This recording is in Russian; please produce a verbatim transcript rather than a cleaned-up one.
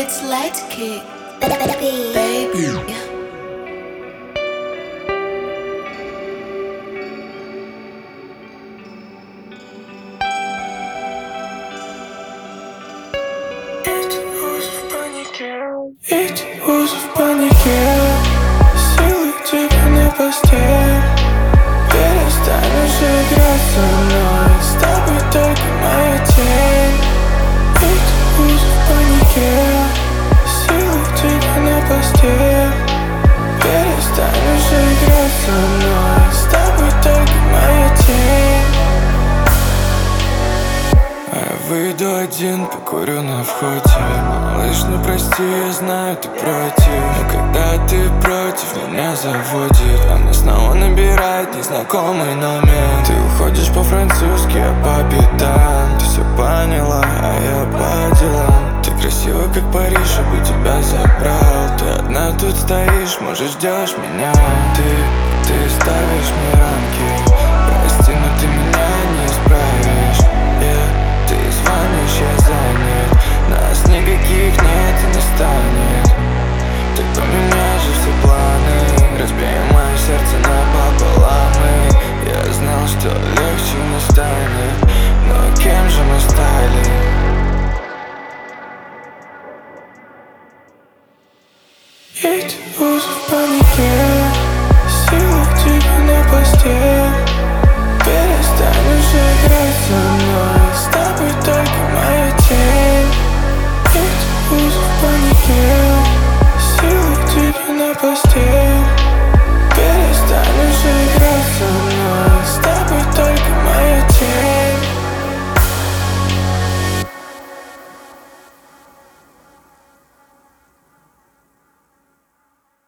It's light kick, baby. Эти узы в панике, силы тебя на постель. Перестань уже играть со мной, с тобой только моя тень. Эти узы в панике, силы тебя на постель. Перестань уже играть со мной, с тобой только моя тень. Я выйду один, покурю на входе. Малыш, ну прости, я знаю, ты против. Но когда ты против, меня заводит. Она снова набирает незнакомый номер. Ты уходишь по-французски, я по пятам. Ты все поняла, а я по делам. Ты красива, как Париж, чтобы тебя забрал. Ты одна тут стоишь, может, ждешь меня. Ты